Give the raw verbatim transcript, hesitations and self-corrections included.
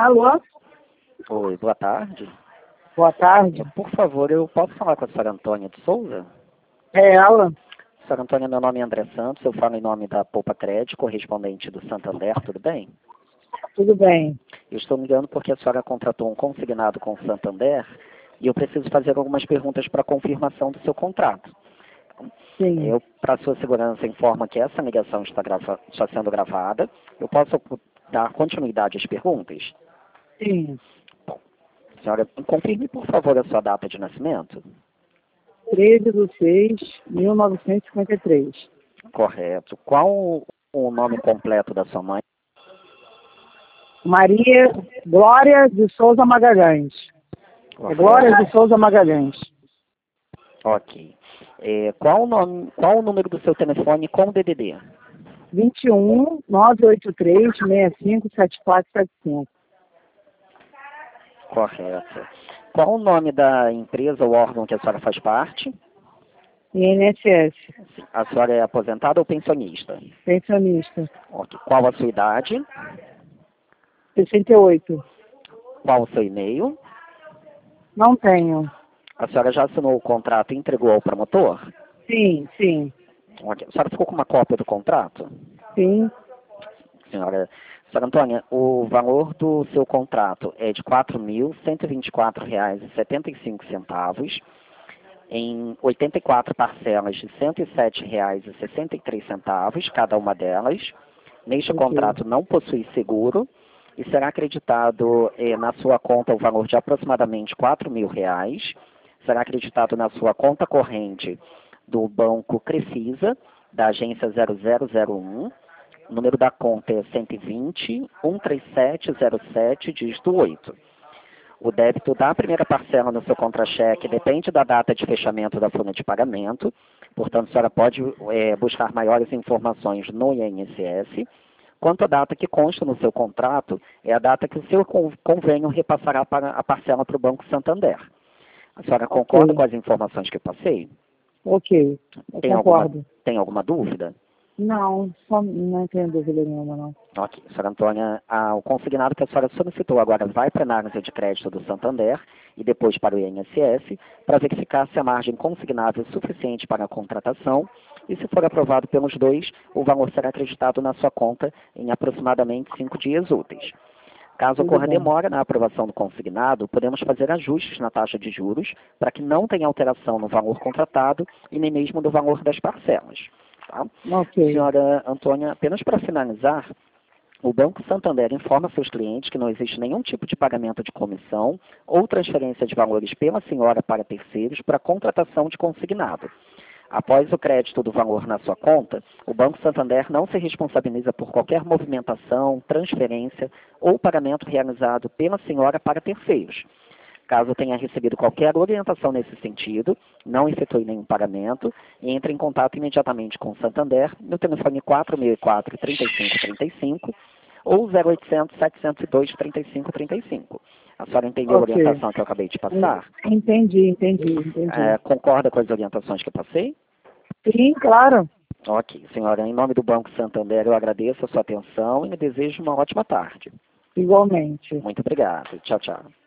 Alô? Oi, boa tarde. Boa tarde. Por favor, eu posso falar com a senhora Antônia de Souza? É ela? Senhora Antônia, meu nome é André Santos, eu falo em nome da Poupa Crédito, correspondente do Santander, tudo bem? Tudo bem. Eu estou me ligando porque a senhora contratou um consignado com o Santander e eu preciso fazer algumas perguntas para confirmação do seu contrato. Sim. Eu, para sua segurança, informo que essa ligação está, grava está sendo gravada. Eu posso dar continuidade às perguntas? Sim. Senhora, confirme, por favor, a sua data de nascimento. treze de seis de mil novecentos e cinquenta e três. Correto. Qual o nome completo da sua mãe? Maria Glória de Souza Magalhães. É Glória de Souza Magalhães. Ok. É, qual, o nome, qual o número do seu telefone com o D D D? vinte e um, nove oito três, seis cinco sete quatro sete cinco. Correto. Qual o nome da empresa ou órgão que a senhora faz parte? I N S S. A senhora é aposentada ou pensionista? Pensionista. Ok. Qual a sua idade? sessenta e oito. Qual o seu e-mail? Não tenho. A senhora já assinou o contrato e entregou ao promotor? Sim, sim. Ok. A senhora ficou com uma cópia do contrato? Sim. Senhora, senhora Antônia, o valor do seu contrato é de quatro mil cento e vinte e quatro reais e setenta e cinco centavos, em oitenta e quatro parcelas de cento e sete reais e sessenta e três centavos, cada uma delas. Neste Ok. contrato não possui seguro e será acreditado eh, na sua conta o valor de aproximadamente quatro mil reais. Será acreditado na sua conta corrente do Banco Crefisa, da agência zero zero zero um. O número da conta é cento e vinte, cento e trinta e sete zero sete, dígito oito. O débito da primeira parcela no seu contra-cheque depende da data de fechamento da folha de pagamento. Portanto, a senhora pode é, buscar maiores informações no I N S S. Quanto à data que consta no seu contrato, é a data que o seu convênio repassará para a parcela para o Banco Santander. A senhora concorda Ok. com as informações que eu passei? Ok. Eu Tem alguma, concordo. tem alguma dúvida? Não, só não tenho dúvida nenhuma, não. Ok, senhora Antônia, ah, o consignado que a senhora solicitou agora vai para a análise de crédito do Santander e depois para o I N S S para verificar se a margem consignável é suficiente para a contratação e, se for aprovado pelos dois, o valor será acreditado na sua conta em aproximadamente cinco dias úteis. Caso Tudo ocorra bem. demora na aprovação do consignado, podemos fazer ajustes na taxa de juros para que não tenha alteração no valor contratado e nem mesmo do valor das parcelas. Tá? Ok. Senhora Antônia, apenas para finalizar, o Banco Santander informa seus clientes que não existe nenhum tipo de pagamento de comissão ou transferência de valores pela senhora para terceiros para contratação de consignado. Após o crédito do valor na sua conta, o Banco Santander não se responsabiliza por qualquer movimentação, transferência ou pagamento realizado pela senhora para terceiros. Caso tenha recebido qualquer orientação nesse sentido, não efetue nenhum pagamento e entre em contato imediatamente com o Santander no telefone quatro seis quatro, três cinco três cinco ou zero oitocentos, setecentos e dois, trinta e cinco trinta e cinco. A senhora entendeu a Ok. orientação que eu acabei de passar? Entendi, entendi, entendi. É, concorda com as orientações que eu passei? Sim, claro. Ok, senhora, em nome do Banco Santander eu agradeço a sua atenção e desejo uma ótima tarde. Igualmente. Muito obrigado. Tchau, tchau.